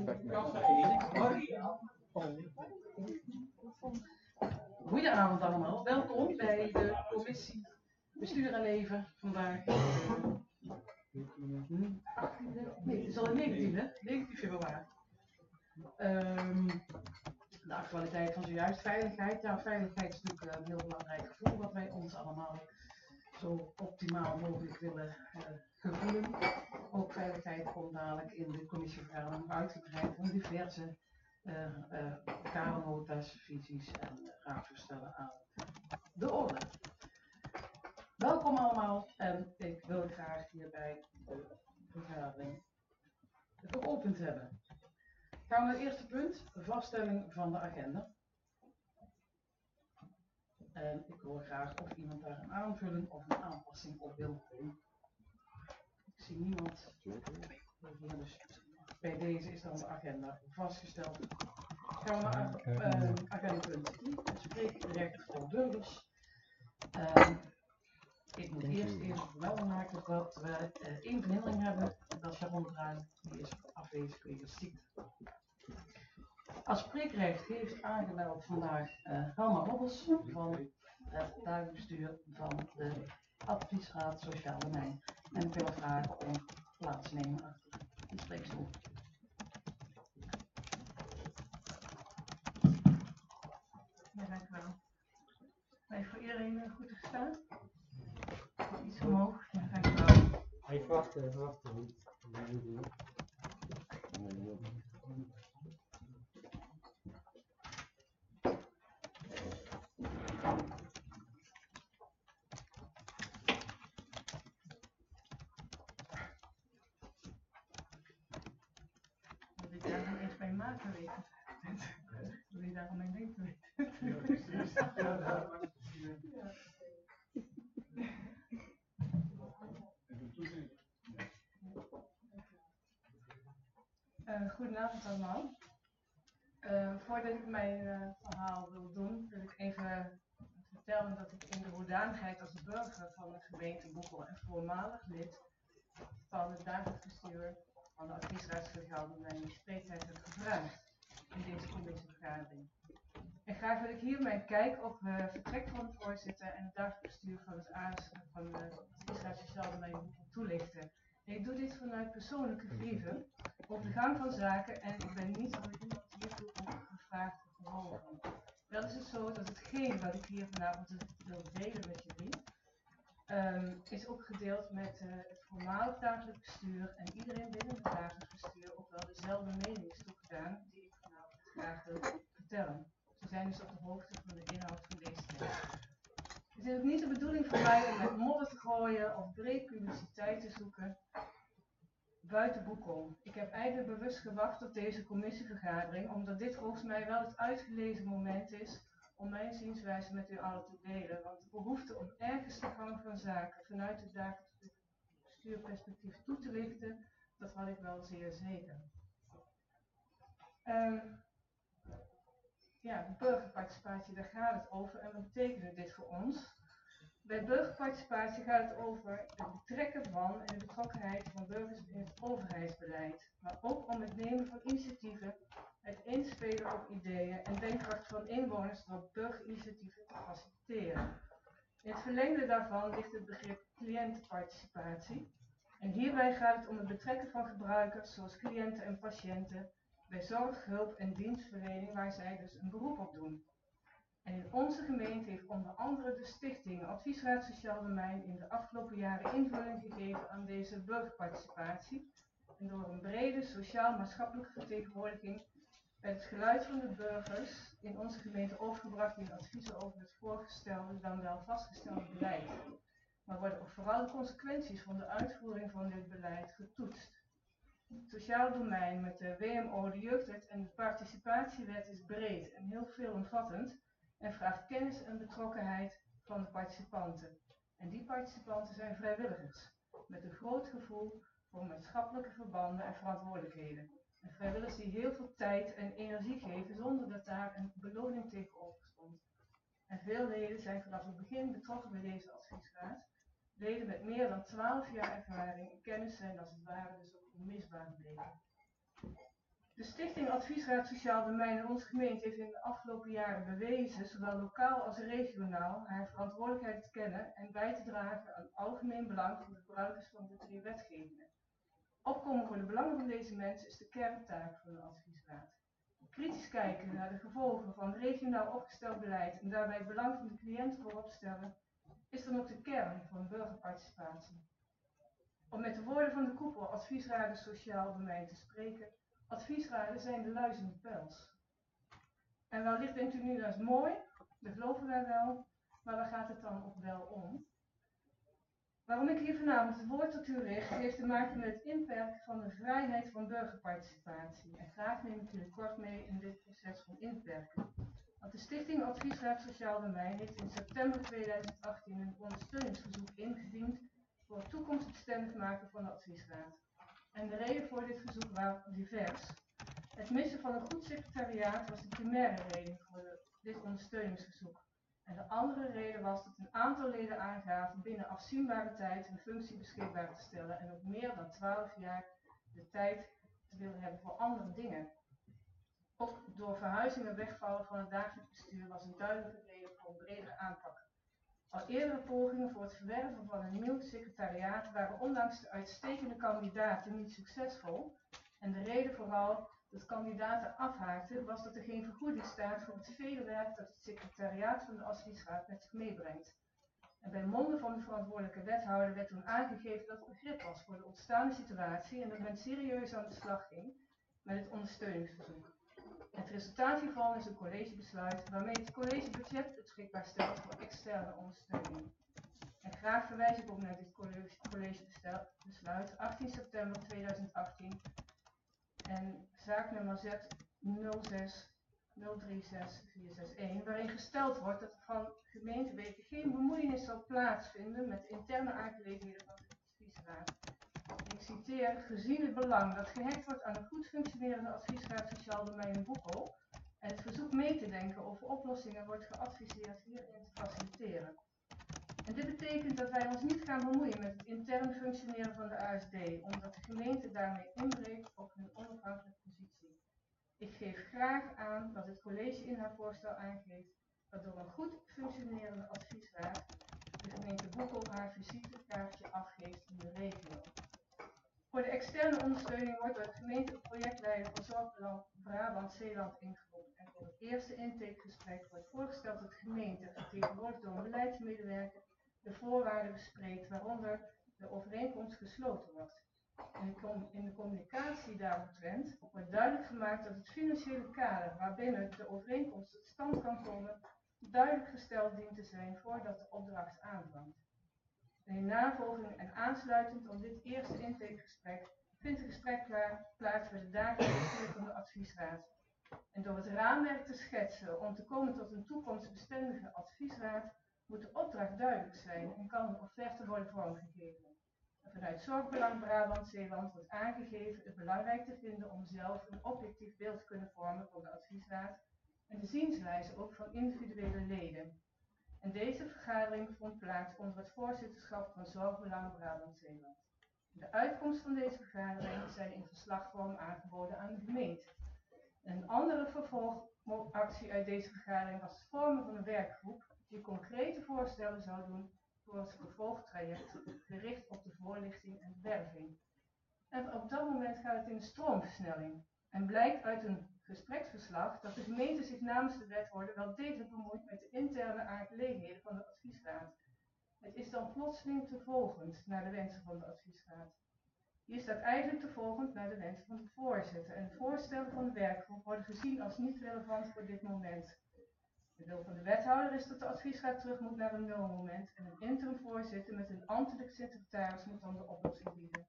Goedenavond allemaal, welkom bij de commissie Bestuur en Leven vandaag. Nee, het is al de 19 februari. De actualiteit van zojuist, veiligheid. Ja, veiligheid is natuurlijk een heel belangrijk gevoel wat wij ons allemaal zo optimaal mogelijk willen gevoelen. Ook veiligheid komt dadelijk in de commissievergadering uitgebreid van diverse kadernota's, visies en raadvoorstellen aan de orde. Welkom allemaal en ik wil graag hierbij de vergadering geopend hebben. Gaan we naar het eerste punt, vaststelling van de agenda. En ik hoor graag of iemand daar een aanvulling of een aanpassing op wil. Ik zie niemand. Dus bij deze is dan de agenda vastgesteld. Gaan we naar agenda punt 3, het spreekrecht voor burgers. Ik moet eerst even vermelding maken dat we één verhindering hebben. Dat is Sharon Bruin, die is afwezig wegens ziekte. Als spreekrecht heeft aangemeld vandaag Helma Robbels van het dagbestuur van de Adviesraad Sociaal Domein. En ik wil haar vragen om plaats te nemen achter de spreekstoel. Ja, dank u wel. Ben je voor iedereen goed gestaan? Iets omhoog? Ja, dank u wel. Hij verwachtte niet. Wil je daar dan eens bij maken weten? Wil je daarom mijn ding te weten? Goedenavond allemaal. Voordat ik mijn verhaal wil doen, wil ik even vertellen dat ik in de hoedanigheid als burger van de gemeente Boekel en voormalig lid van het dagelijks bestuur van de Adviesraad Sociaal Domein spreektijd heb gevraagd in deze commissievergadering. En graag wil ik hier mijn kijk op vertrek van de voorzitter en het dagelijks bestuur van het Adviesraad Sociaal Domein Boekel toelichten. En ik doe dit vanuit persoonlijke grieven over de gang van zaken en ik ben niet door iemand hiertoe gevraagd of geholpen. Wel is het zo dat hetgeen wat ik hier vanavond wil delen met jullie, is ook gedeeld met het voormalig dagelijks bestuur en iedereen binnen het dagelijks bestuur ook wel dezelfde mening is toegedaan die ik vanavond graag wil vertellen. Ze zijn dus op de hoogte van de inhoud van deze tekst. Het is ook niet de bedoeling voor mij om met modder te gooien of breed publiciteit te zoeken buiten Boekel. Ik heb eigenlijk bewust gewacht op deze commissievergadering, omdat dit volgens mij wel het uitgelezen moment is om mijn zienswijze met u allen te delen. Want de behoefte om ergens de gang van zaken vanuit het dagelijks bestuurperspectief toe te lichten, dat had ik wel zeer zeker. Ja, de burgerparticipatie, daar gaat het over en wat betekent dit voor ons? Bij burgerparticipatie gaat het over het betrekken van en de betrokkenheid van burgers in het overheidsbeleid, maar ook om het nemen van initiatieven, het inspelen op ideeën en denkkracht van inwoners door burgerinitiatieven te faciliteren. In het verlengde daarvan ligt het begrip cliëntenparticipatie. En hierbij gaat het om het betrekken van gebruikers, zoals cliënten en patiënten, bij zorg, hulp en dienstverlening waar zij dus een beroep op doen. En in onze gemeente heeft onder andere de stichting Adviesraad Sociaal Domein in de afgelopen jaren invulling gegeven aan deze burgerparticipatie. En door een brede sociaal-maatschappelijke vertegenwoordiging werd het geluid van de burgers in onze gemeente overgebracht in adviezen over het voorgestelde, dan wel vastgestelde beleid. Maar worden ook vooral de consequenties van de uitvoering van dit beleid getoetst. Het sociaal domein met de WMO, de jeugdwet en de participatiewet is breed en heel veelomvattend en vraagt kennis en betrokkenheid van de participanten. En die participanten zijn vrijwilligers, met een groot gevoel voor maatschappelijke verbanden en verantwoordelijkheden. En vrijwilligers die heel veel tijd en energie geven zonder dat daar een beloning tegenover stond. En veel leden zijn vanaf het begin betrokken bij deze adviesraad. Leden met meer dan 12 jaar ervaring en kennis zijn als het ware dus ook onmisbaar gebleken. De Stichting Adviesraad Sociaal Domein in onze gemeente heeft in de afgelopen jaren bewezen, zowel lokaal als regionaal, haar verantwoordelijkheid te kennen en bij te dragen aan het algemeen belang van de gebruikers van de 3 wetgevingen. Opkomen voor de belangen van deze mensen is de kerntaak van de adviesraad. Kritisch kijken naar de gevolgen van regionaal opgesteld beleid en daarbij het belang van de cliënt voorop stellen, is dan ook de kern van burgerparticipatie. Om met de woorden van de koepel Adviesraden Sociaal Domein te spreken, adviesraden zijn de luizende pels. En wellicht denkt u nu, dat is mooi, dat geloven wij wel, maar waar gaat het dan ook wel om? Waarom ik hier vanavond het woord tot u richt, heeft te maken met het inperken van de vrijheid van burgerparticipatie. En graag neem ik jullie kort mee in dit proces van inperken. Want de Stichting Adviesraad Sociaal Domein heeft in september 2018 een ondersteuningsverzoek ingediend voor het toekomstbestendig maken van de adviesraad. En de reden voor dit verzoek waren divers. Het missen van een goed secretariaat was de primaire reden voor dit ondersteuningsverzoek. En de andere reden was dat een aantal leden aangaven binnen afzienbare tijd hun functie beschikbaar te stellen en ook meer dan 12 jaar de tijd te willen hebben voor andere dingen. Ook door verhuizing en wegvallen van het dagelijks bestuur was een duidelijke reden voor een bredere aanpak. Al eerdere pogingen voor het verwerven van een nieuw secretariaat waren ondanks de uitstekende kandidaten niet succesvol. En de reden vooral dat kandidaten afhaakten was dat er geen vergoeding staat voor het vele werk dat het secretariaat van de adviesraad met zich meebrengt. En bij monden van de verantwoordelijke wethouder werd toen aangegeven dat er begrip was voor de ontstaande situatie en dat men serieus aan de slag ging met het ondersteuningsverzoek. Het resultaat hiervan is een collegebesluit waarmee het collegebudget beschikbaar stelt voor externe ondersteuning. En graag verwijs ik ook naar dit collegebesluit 18 september 2018 en zaaknummer Z 06 036 461, waarin gesteld wordt dat er van gemeentewegen geen bemoeienis zal plaatsvinden met de interne aangelegenheden van de adviesraad. Ik citeer: gezien het belang dat gehecht wordt aan een goed functionerende adviesraad Sociaal Domein Boekel en het verzoek mee te denken over oplossingen wordt geadviseerd hierin te faciliteren. En dit betekent dat wij ons niet gaan bemoeien met het intern functioneren van de ASD, omdat de gemeente daarmee inbreekt op hun onafhankelijke positie. Ik geef graag aan dat het college in haar voorstel aangeeft dat door een goed functionerende adviesraad de gemeente Boekel haar visitekaartje afgeeft in de regio. Voor de externe ondersteuning wordt door de gemeente een projectleider voor Zorgbelang Brabant Zeeland ingeroepen en voor het eerste intakegesprek wordt voorgesteld dat de gemeente, vertegenwoordigd door een beleidsmedewerker, de voorwaarden bespreekt waaronder de overeenkomst gesloten wordt. In de communicatie daaromtrent wordt duidelijk gemaakt dat het financiële kader waarbinnen de overeenkomst tot stand kan komen duidelijk gesteld dient te zijn voordat de opdracht aanvangt. In navolging en aansluitend op dit eerste intakegesprek vindt een gesprek plaats voor de dagelijkse bestuur van de adviesraad. En door het raamwerk te schetsen om te komen tot een toekomstbestendige adviesraad moet de opdracht duidelijk zijn en kan een offerte worden vormgegeven. En vanuit Zorgbelang Brabant Zeeland wordt aangegeven het belangrijk te vinden om zelf een objectief beeld te kunnen vormen van de adviesraad en de zienswijze ook van individuele leden. En deze vergadering vond plaats onder het voorzitterschap van Zorgbelang Brabant Zeeland. De uitkomst van deze vergadering zijn in verslagvorm aangeboden aan de gemeente. Een andere vervolgactie uit deze vergadering was het vormen van een werkgroep die concrete voorstellen zou doen voor het vervolgtraject gericht op de voorlichting en werving. En op dat moment gaat het in de stroomversnelling en blijkt uit een gespreksverslag dat de gemeente zich namens de wethouder wel degelijk bemoeit met de interne aangelegenheden van de adviesraad. Het is dan plotseling te volgend naar de wensen van de adviesraad. Hier staat eigenlijk te volgend naar de wensen van de voorzitter en de voorstellen van de werkgroep worden gezien als niet relevant voor dit moment. De wil van de wethouder is dat de adviesraad terug moet naar een nulmoment en een interim voorzitter met een ambtelijk secretaris moet dan de oplossing bieden.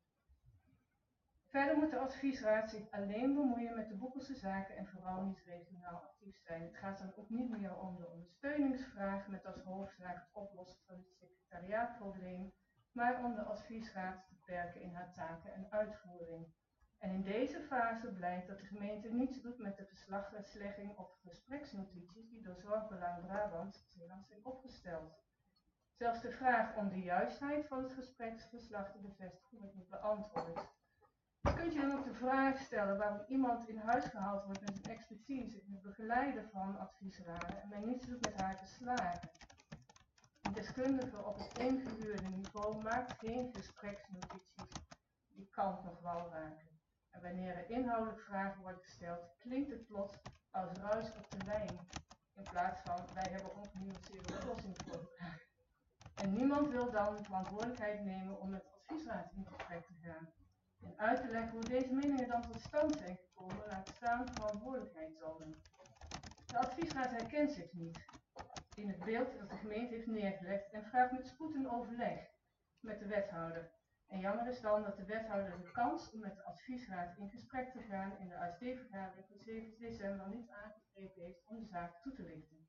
Verder moet de adviesraad zich alleen bemoeien met de Boekelse zaken en vooral niet regionaal actief zijn. Het gaat dan ook niet meer om de ondersteuningsvraag met als hoofdzaak het oplossen van het secretariaatprobleem, maar om de adviesraad te beperken in haar taken en uitvoering. En in deze fase blijkt dat de gemeente niets doet met de verslagslegging of gespreksnotities die door Zorgbelang Brabant Zeeland zijn opgesteld. Zelfs de vraag om de juistheid van het gespreksverslag te bevestigen wordt niet beantwoord. Je kunt je dan ook de vraag stellen waarom iemand in huis gehaald wordt met een expertise in het begeleiden van adviesraden en men niets doet met haar te slagen. Een deskundige op het ingehuurde niveau maakt geen gespreksnotities. Die kan het nog wel raken. En wanneer er inhoudelijk vragen worden gesteld, klinkt het plots als ruis op de lijn. In plaats van wij hebben ongenuanceerde oplossing voorgedragen. En niemand wil dan de verantwoordelijkheid nemen om met de adviesraad in gesprek te gaan. En uit te leggen hoe deze meningen dan tot stand zijn gekomen, laat staan verantwoordelijkheid tonen. De adviesraad herkent zich niet in het beeld dat de gemeente heeft neergelegd en vraagt met spoed een overleg met de wethouder. En jammer is dan dat de wethouder de kans om met de adviesraad in gesprek te gaan in de ASD-vergadering van 7 december niet aangegrepen heeft om de zaak toe te lichten.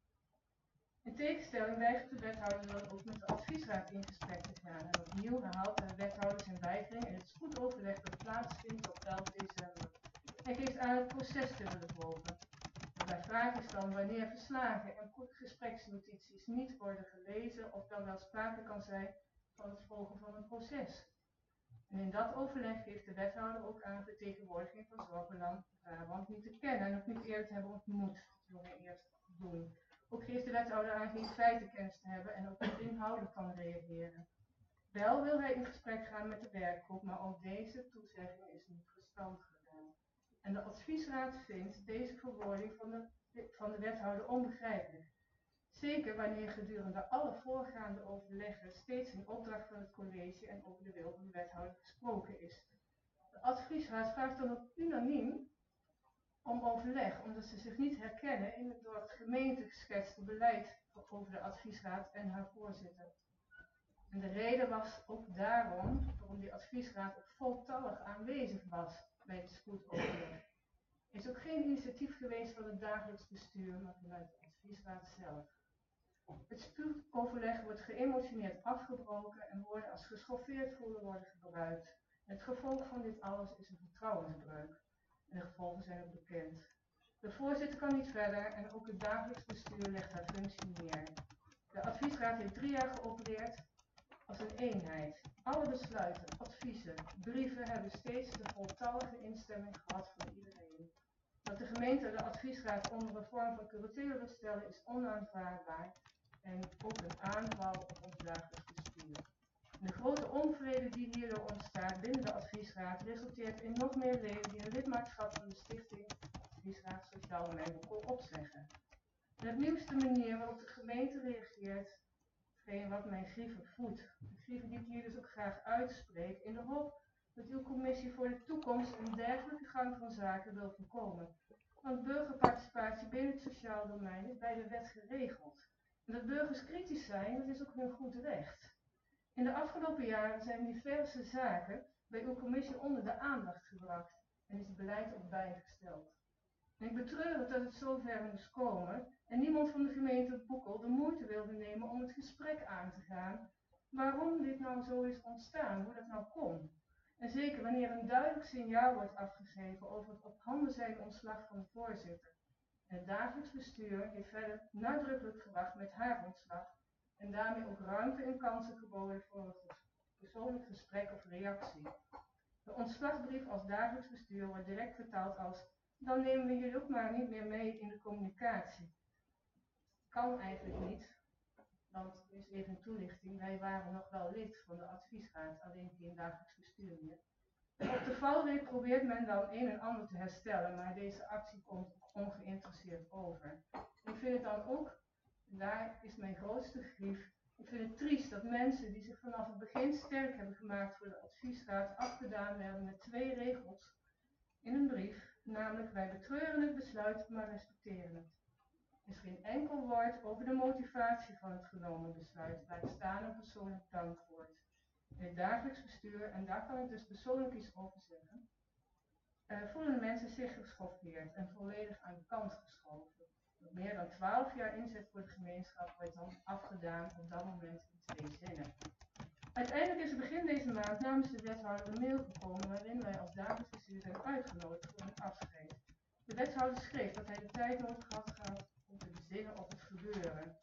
In tegenstelling weigert de wethouder dan ook met de adviesraad in gesprek te gaan. En opnieuw herhaalt de wethouder zijn weigering in het spoedoverleg dat plaatsvindt op 11 december. Hij geeft aan het proces te willen volgen. Mijn vraag is dan wanneer verslagen en gespreksnotities niet worden gelezen of dan wel sprake kan zijn van het volgen van een proces. En in dat overleg geeft de wethouder ook aan vertegenwoordiging van Zorgbelang Brabant niet te kennen en ook niet eerder te hebben ontmoet. Dat wil hij eerst doen. Ook geeft de wethouder aan geen feitenkennis te hebben en ook niet inhoudelijk kan reageren. Wel wil hij in gesprek gaan met de werkgroep, maar ook deze toezegging is niet gestand gedaan. En de adviesraad vindt deze verwoording van de wethouder onbegrijpelijk. Zeker wanneer gedurende alle voorgaande overleggen steeds in opdracht van het college en over de wil van de wethouder gesproken is. De adviesraad vraagt dan ook unaniem om overleg, omdat ze zich niet herkennen in het door de gemeente geschetste beleid over de adviesraad en haar voorzitter. En de reden was ook daarom waarom die adviesraad ook voltallig aanwezig was bij het spoedoverleg. Er is ook geen initiatief geweest van het dagelijks bestuur, maar vanuit de adviesraad zelf. Het spoedoverleg wordt geëmotioneerd afgebroken en woorden als geschoffeerd voelen worden gebruikt. En het gevolg van dit alles is een vertrouwensbreuk. En de gevolgen zijn ook bekend. De voorzitter kan niet verder en ook het dagelijks bestuur legt haar functie neer. De adviesraad heeft 3 jaar geopereerd als een eenheid. Alle besluiten, adviezen, brieven hebben steeds de voltallige instemming gehad van iedereen. Dat de gemeente de adviesraad onder een vorm van curatele wil stellen is onaanvaardbaar en ook een aanval op ons dagelijks bestuur. De grote onvrede die hierdoor ontstaat binnen de adviesraad resulteert in nog meer leden die een lidmaatschap van de stichting Adviesraad Sociaal Domein opzeggen. En het nieuwste manier waarop de gemeente reageert, hetgeen wat mijn grieven voedt. De grieven die ik hier dus ook graag uitspreek in de hoop dat uw commissie voor de toekomst een dergelijke gang van zaken wil voorkomen. Want burgerparticipatie binnen het sociaal domein is bij de wet geregeld. En dat burgers kritisch zijn, dat is ook hun goed recht. In de afgelopen jaren zijn diverse zaken bij uw commissie onder de aandacht gebracht en is het beleid ook bijgesteld. En ik betreur het dat het zover moest komen en niemand van de gemeente Boekel de moeite wilde nemen om het gesprek aan te gaan waarom dit nou zo is ontstaan, hoe dat nou kon. En zeker wanneer een duidelijk signaal wordt afgegeven over het op handen zijn ontslag van de voorzitter. En het dagelijks bestuur heeft verder nadrukkelijk gewacht met haar ontslag en daarmee ook ruimte en kansen geboden voor een persoonlijk gesprek of reactie. De ontslagbrief als dagelijks bestuur wordt direct vertaald als dan nemen we jullie ook maar niet meer mee in de communicatie. Kan eigenlijk niet, want er is even een toelichting. Wij waren nog wel lid van de adviesraad, alleen geen dagelijks bestuur meer. Op de valreep probeert men dan een en ander te herstellen, maar deze actie komt ongeïnteresseerd over. Ik vind het dan ook, daar is mijn grootste grief, ik vind het triest dat mensen die zich vanaf het begin sterk hebben gemaakt voor de adviesraad afgedaan werden met 2 regels in een brief. Namelijk, wij betreuren het besluit, maar respecteren het. Er is geen enkel woord over de motivatie van het genomen besluit, laat staan een persoonlijk dankwoord. In het dagelijks bestuur, en daar kan ik dus persoonlijk iets over zeggen, voelen de mensen zich geschoffeerd en volledig aan de kant geschoven. Met meer dan 12 jaar inzet voor de gemeenschap wordt dan afgedaan op dat moment in 2 zinnen. Uiteindelijk is er begin deze maand namens de wethouder een mail gekomen waarin wij als dagelijks bestuur zijn uitgenodigd voor een afscheid. De wethouder schreef dat hij de tijd nodig had gehad om te bezinnen op het gebeuren.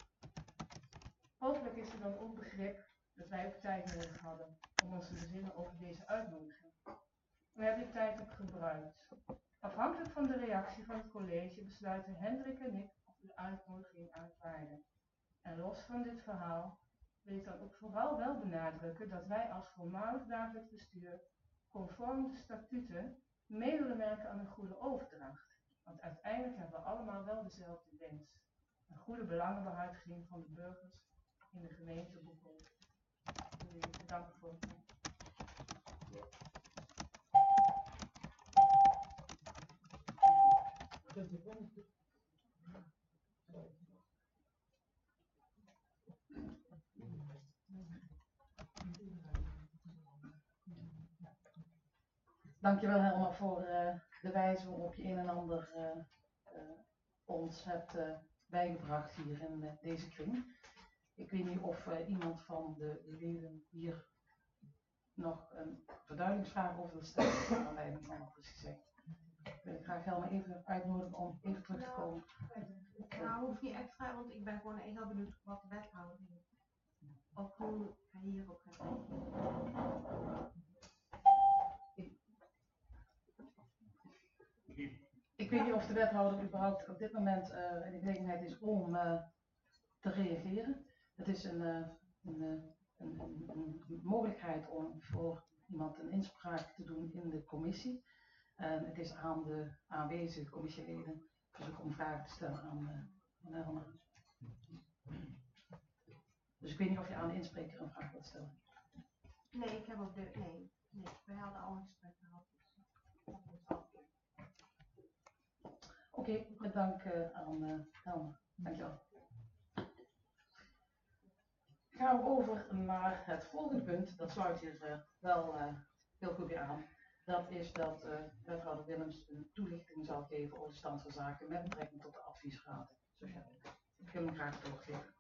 Hopelijk is er dan ook begrip dat wij ook tijd nodig hadden om ons te bezinnen over deze uitnodiging. We hebben die tijd ook gebruikt. Afhankelijk van de reactie van het college besluiten Hendrik en ik of we de uitnodiging aanvaarden. En los van dit verhaal wil ik dan ook vooral wel benadrukken dat wij als voormalig dagelijks bestuur conform de statuten mee willen werken aan een goede overdracht. Want uiteindelijk hebben we allemaal wel dezelfde wens. Een goede belangenbehartiging van de burgers in de gemeente Boekel. Ik wil jullie bedanken voor het Dankjewel Helma voor de wijze waarop je een en ander ons hebt bijgebracht hier in deze kring. Ik weet niet of iemand van de leden hier nog een verduidelijkingsvraag over wil stellen naar aanleiding van wat is gezegd. Ik wil graag Helma even uitnodigen om even terug te komen. Nou, hoef niet extra, want ik ben gewoon heel benieuwd wat de wethouder vindt. Of hoe hij hierop gaat kijken. Ik weet niet of de wethouder überhaupt op dit moment in de gelegenheid is om te reageren. Het is een mogelijkheid om voor iemand een inspraak te doen in de commissie. En het is aan de aanwezige commissieleden verzoek om vragen te stellen aan Helma. Dus ik weet niet of je aan de inspreker een vraag wilt stellen. Nee, ik heb op dit. Nee. We hadden al een gesprek gehad. Oké, met dank aan Helma. Dankjewel. Gaan we over naar het volgende punt. Dat sluit hier wel heel goed bij aan. Dat is dat wethouder Willems een toelichting zal geven over de stand van zaken met betrekking tot de adviesraad. Ik wil hem graag doorgeven.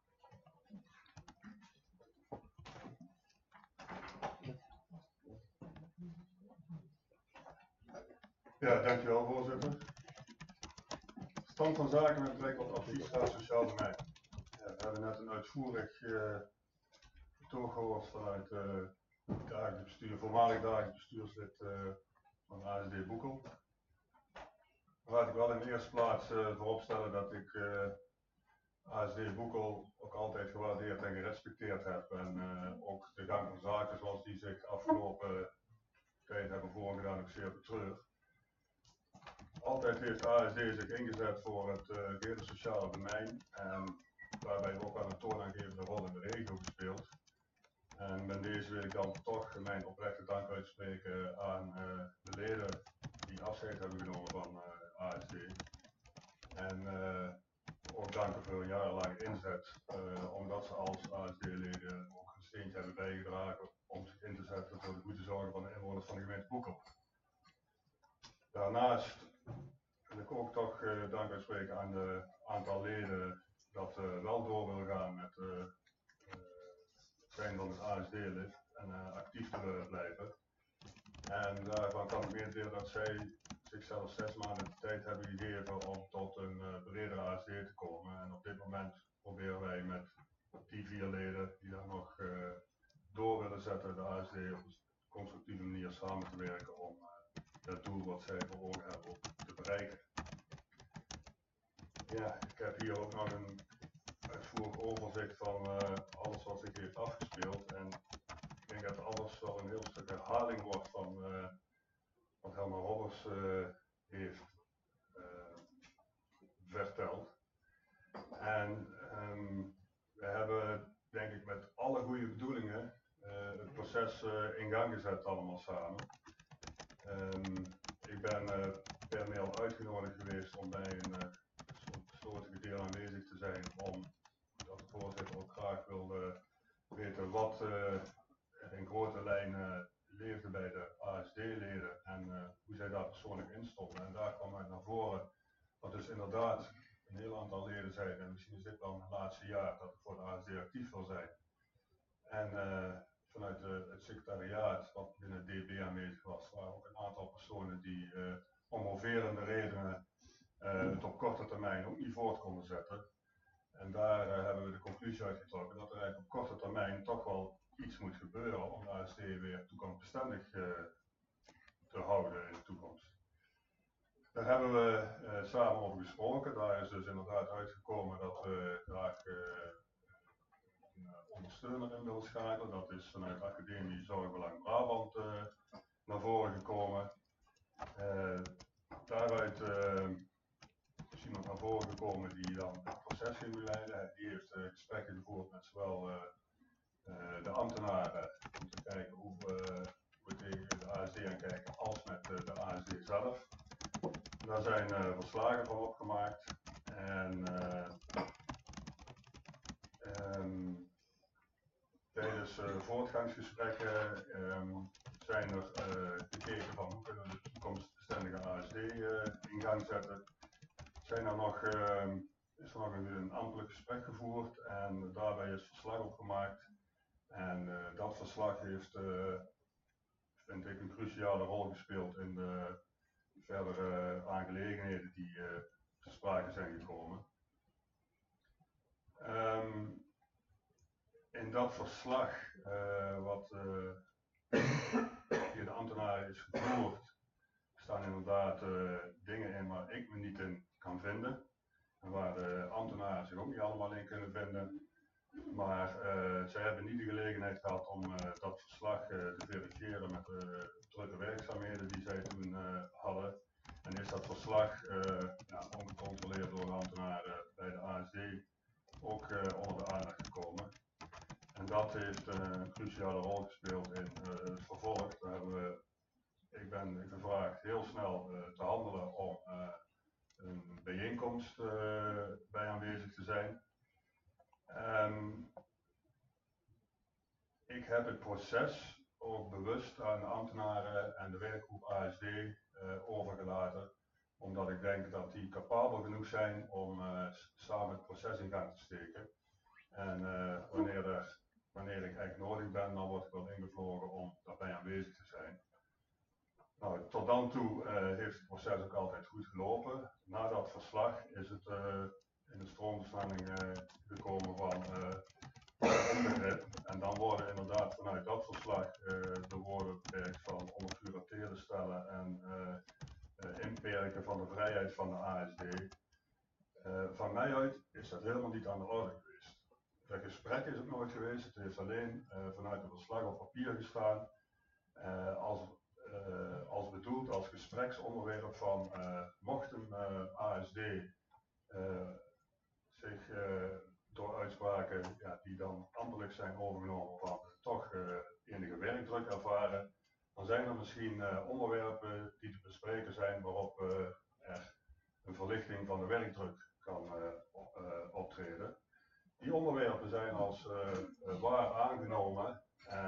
Ja, dankjewel voorzitter. Stand van zaken met betrekking tot adviesraad Sociaal Domein. Ja, we hebben net een uitvoerig betoog gehoord vanuit dagelijks bestuur, voormalig dagelijks bestuurslid van ASD Boekel. Laat ik wel in de eerste plaats vooropstellen dat ik ASD Boekel ook altijd gewaardeerd en gerespecteerd heb. En ook de gang van zaken zoals die zich afgelopen tijd hebben voorgedaan ook zeer betreur. Altijd heeft ASD zich ingezet voor het gehele sociale domein en waarbij ook wel een toonaangevende rol in de regio gespeeld. En met deze wil ik dan toch mijn oprechte dank uitspreken aan de leden die afscheid hebben genomen van ASD. En ook danken voor hun jarenlange inzet, omdat ze als ASD-leden ook een steentje hebben bijgedragen om zich in te zetten voor de goede zorgen van de inwoners van de gemeente Boekel. Daarnaast wil ik ook toch dank uitspreken aan de aantal leden dat wel door wil gaan met het zijn van het ASD-lid en actief te willen blijven. En daarvan kan ik meedelen dat zij zichzelf 6 maanden de tijd hebben gegeven om tot een bredere ASD te komen. En op dit moment proberen wij met die 4 leden die daar nog door willen zetten, de ASD op een constructieve manier samen te werken om het doel wat zij voor ogen hebben ook te bereiken. Ja, ik heb hier ook nog een uitvoerig overzicht van alles wat zich heeft afgespeeld. En ik denk dat alles wel een heel stuk herhaling wordt van wat Helma Robbers heeft verteld. En we hebben denk ik met alle goede bedoelingen het proces in gang gezet allemaal samen. Ik ben per mail uitgenodigd geweest om bij een soortige deel aanwezig te zijn, omdat de voorzitter ook graag wilde weten wat er in grote lijnen leefde bij de ASD-leden en hoe zij daar persoonlijk in stonden. En daar kwam uit naar voren dat dus inderdaad een heel aantal leden zeiden, en misschien is dit wel het laatste jaar dat ik voor de ASD actief wil zijn. En vanuit het secretariaat wat binnen het DB aanwezig was, waren ook een aantal personen die om moverende redenen het op korte termijn ook niet voort konden zetten. En daar hebben we de conclusie uitgetrokken dat er eigenlijk op korte termijn toch wel iets moet gebeuren om de ASD weer toekomstbestendig te houden in de toekomst. Daar hebben we samen over gesproken. Daar is dus inderdaad uitgekomen dat we graag een ondersteuner in willen schakelen. Dat is vanuit de Academie Zorgbelang Brabant naar voren gekomen. Daaruit is iemand naar voren gekomen die dan het proces ging begeleiden. Die heeft gesprekken gevoerd met zowel de ambtenaren om te kijken hoe we tegen de ASD aan kijken als met de ASD zelf. Daar zijn verslagen van opgemaakt en tijdens voortgangsgesprekken zijn er gekeken van hoe kunnen we de toekomstbestendige ASD in gang zetten. Is er nog een ambtelijk gesprek gevoerd en daarbij is verslag opgemaakt. En dat verslag heeft, vind ik, een cruciale rol gespeeld in de verdere aangelegenheden die ter sprake zijn gekomen. In dat verslag, wat via de ambtenaren is gevoerd, staan inderdaad dingen in waar ik me niet in kan vinden. En waar de ambtenaren zich ook niet allemaal in kunnen vinden. Maar zij hebben niet de gelegenheid gehad om dat verslag te verifiëren met de drukke werkzaamheden die zij toen hadden. En is dat verslag ongecontroleerd door de ambtenaren bij de ASD ook onder de aandacht gekomen. En dat heeft een cruciale rol gespeeld in het vervolg. Daar hebben ik ben gevraagd heel snel te handelen om een bijeenkomst bij aanwezig te zijn. Ik heb het proces ook bewust aan de ambtenaren en de werkgroep ASD overgelaten, omdat ik denk dat die capabel genoeg zijn om samen het proces in gang te steken. En wanneer ik echt nodig ben, dan word ik wel ingevlogen om daarbij aanwezig te zijn. Nou, tot dan toe heeft het proces ook altijd goed gelopen. Na dat verslag is het in de stroomversnelling gekomen van onbegrip. En dan worden inderdaad vanuit dat verslag de woorden beperkt van onder curatele stellen en inperken van de vrijheid van de ASD. Van mij uit is dat helemaal niet aan de orde geweest. Dat gesprek is ook nooit geweest. Het heeft alleen vanuit het verslag op papier gestaan. Als bedoeld als gespreksonderwerp van mocht een ASD zich door uitspraken die dan ambtelijk zijn overgenomen van toch enige werkdruk ervaren, dan zijn er misschien onderwerpen die te bespreken zijn waarop er een verlichting van de werkdruk kan optreden. Die onderwerpen zijn als waar aangenomen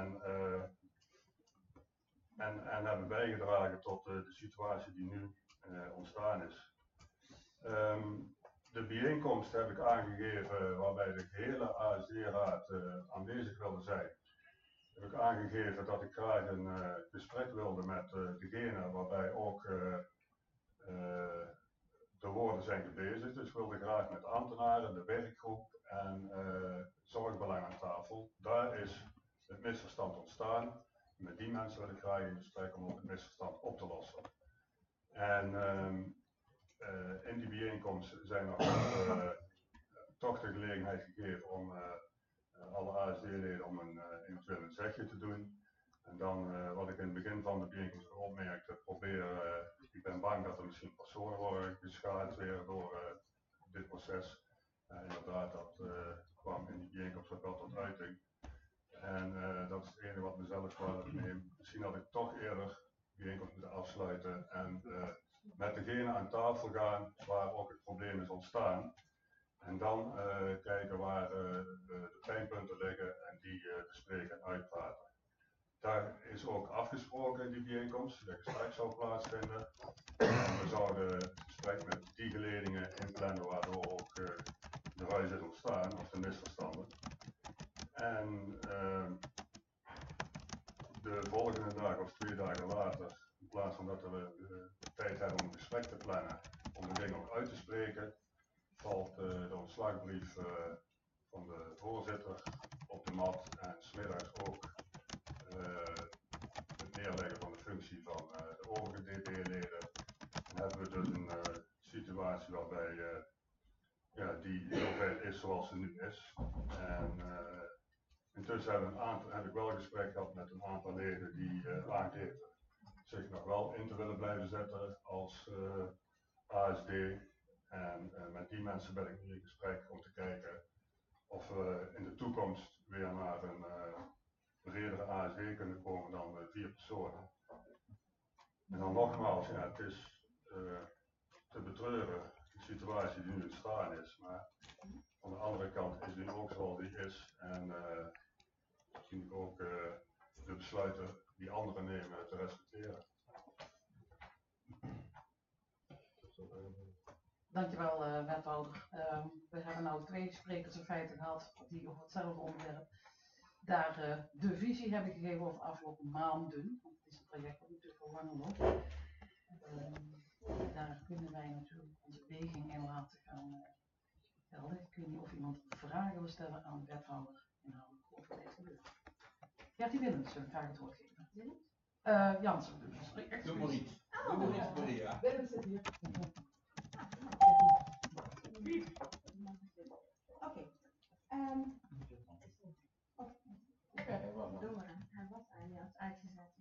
en hebben bijgedragen tot de situatie die nu ontstaan is. De bijeenkomst heb ik aangegeven waarbij de gehele ASD-raad aanwezig wilde zijn. Heb ik aangegeven dat ik graag een gesprek wilde met degene waarbij ook de woorden zijn gebezigd. Dus ik wilde graag met de ambtenaren, de werkgroep en zorgbelang aan tafel. Daar is het misverstand ontstaan. Met die mensen wil ik graag in gesprek om het misverstand op te lossen. En in die bijeenkomst zijn nog toch de gelegenheid gegeven om alle ASD-leden om eventueel een zegje te doen. En dan wat ik in het begin van de bijeenkomst opmerkte, ik ben bang dat er misschien personen worden geschaad weer door dit proces. Inderdaad, dat kwam in die bijeenkomst ook wel tot uiting. En dat is het enige wat mezelf kwalijk neemt. Misschien had ik toch eerder de bijeenkomst moeten afsluiten en met degene aan tafel gaan waar ook het probleem is ontstaan. En dan kijken waar de pijnpunten liggen en die bespreken en uitpraten. Daar is ook afgesproken in die bijeenkomst, dat gesprek zou plaatsvinden. En we zouden het gesprek met die geledingen inplannen waardoor ook de ruis is ontstaan of de misverstanden. En de volgende dag of 2 dagen later, in plaats van dat we de tijd hebben om een gesprek te plannen, om de dingen ook uit te spreken, valt de ontslagbrief van de voorzitter op de mat en 's middags ook het neerleggen van de functie van de is zoals ze nu is. En intussen heb ik wel een gesprek gehad met een aantal leden die aangeven zich nog wel in te willen blijven zetten als ASD. En met die mensen ben ik nu in gesprek om te kijken of we in de toekomst weer naar een bredere ASD kunnen komen dan 4 personen. En dan nogmaals, ja, het is te betreuren de situatie die nu ontstaan is, maar aan de andere kant is die ook zoals die is en misschien ook de besluiten die anderen nemen te respecteren. Dankjewel, wethouder. We hebben nou 2 sprekers in feite gehad die over hetzelfde onderwerp daar de visie hebben gegeven over afgelopen maanden. Want het is een project dat natuurlijk al langer loopt. Daar kunnen wij natuurlijk onze weging in laten gaan gelden. Ik weet niet of iemand vragen wil stellen aan de wethouder inhoudelijk over deze deur. Gertie Willems wil graag het woord geven. Jansen. Doe maar iets. Doe maar iets, Maria. Willems zit hier. Oké. Hij was eigenlijk uitgezet.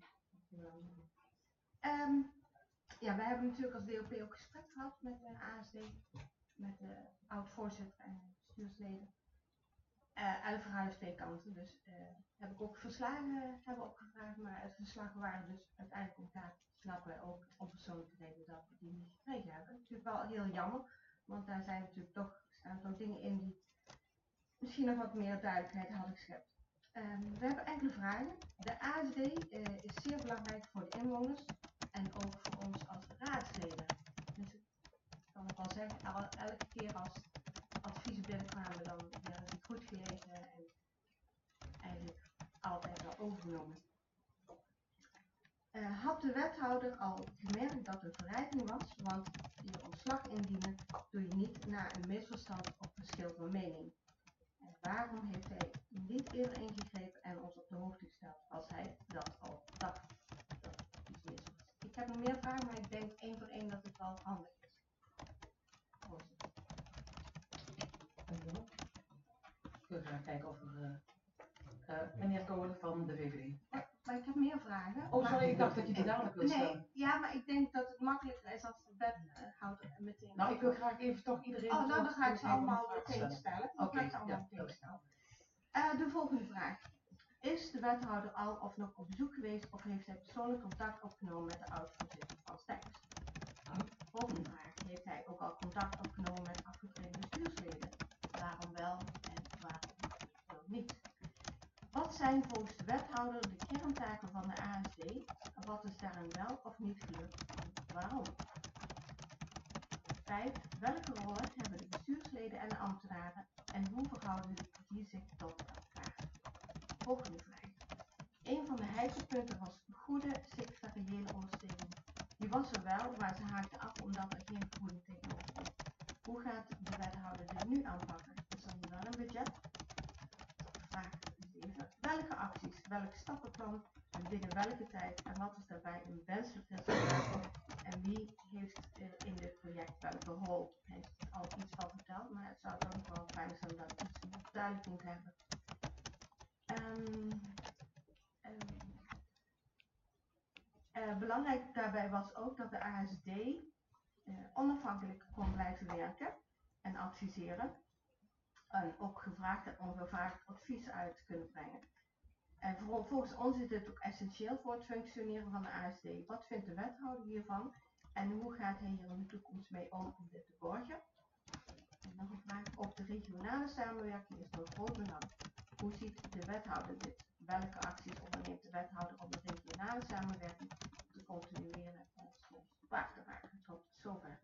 Ja, wij hebben natuurlijk als DOP ook gesprek gehad met de ASD, met de oud-voorzitter en bestuursleden. Alle verhalen 2 kanten, dus heb ik ook verslagen hebben opgevraagd, maar het verslagen waren dus uiteindelijk elkaar snappen wij ook om persoonlijke reden dat we die niet gekregen hebben. Natuurlijk wel heel jammer, want daar zijn natuurlijk staan toch dingen in die misschien nog wat meer duidelijkheid hadden geschept. We hebben enkele vragen. De ASD is zeer belangrijk voor de inwoners en ook voor ons als raadsleden. Dus ik kan ik wel zeggen, elke keer als adviezen binnenkwamen, dan werden die goed gelezen en eigenlijk altijd wel overgenomen. Had de wethouder al gemerkt dat er verrijking was, want je ontslag indienen doe je niet na een misverstand of verschil van mening. En waarom heeft hij niet eerder ingegrepen en ons op de hoogte gesteld als hij dat al dacht dat het iets mis was? Ik heb nog meer vragen, maar ik denk 1 voor 1 dat het wel handig is. Dankjewel. We gaan kijken of er meneer Kolen van de VVD. Maar ik heb meer vragen. Oh, sorry, ik dacht dat je die dadelijk wilde stellen. Nee, ja, maar ik denk dat het makkelijker is als de wethouder meteen. Nou, ik wil graag even toch iedereen. Oh, nou, dan ga ik ze allemaal meteen stellen. stellen. Oké, Ja. De volgende vraag. Is de wethouder al of nog op bezoek geweest of heeft hij persoonlijk contact opgenomen met de oud-voorzitter van Stijns? Volgende vraag. Heeft hij ook al contact opgenomen met afgetreden bestuursleden? Waarom wel en waarom niet? Wat zijn volgens de wethouder de kerntaken van de ASD en wat is daarin wel of niet gelukt en waarom? 5. Welke rollen hebben de bestuursleden en de ambtenaren en hoe verhouden die zich tot elkaar? Volgende vraag. Een van de heikelpunten was goede secretariële ondersteuning. Die was er wel, maar ze haakte af omdat er geen vergoeding tegenover stond. Hoe gaat de wethouder dit nu aanpakken? Is er nu wel een budget? Vraag 7. Welke acties, welk stappenplan en binnen welke tijd en wat is daarbij een wenselijk resultaat? En wie heeft in dit project welke rol? Hij heeft er al iets van verteld, maar het zou toch nog wel fijn zijn dat we iets meer duidelijk hebben. Belangrijk daarbij was ook dat de ASD onafhankelijk kon blijven werken en adviseren. En ook gevraagd en ongevraagd advies uit kunnen brengen. En volgens ons is dit ook essentieel voor het functioneren van de ASD. Wat vindt de wethouder hiervan? En hoe gaat hij hier in de toekomst mee om dit te borgen? En nog een vraag. Ook de regionale samenwerking is van groot belang. Hoe ziet de wethouder dit? Welke acties onderneemt de wethouder om de regionale samenwerking te continueren en waar te raken? Tot zover.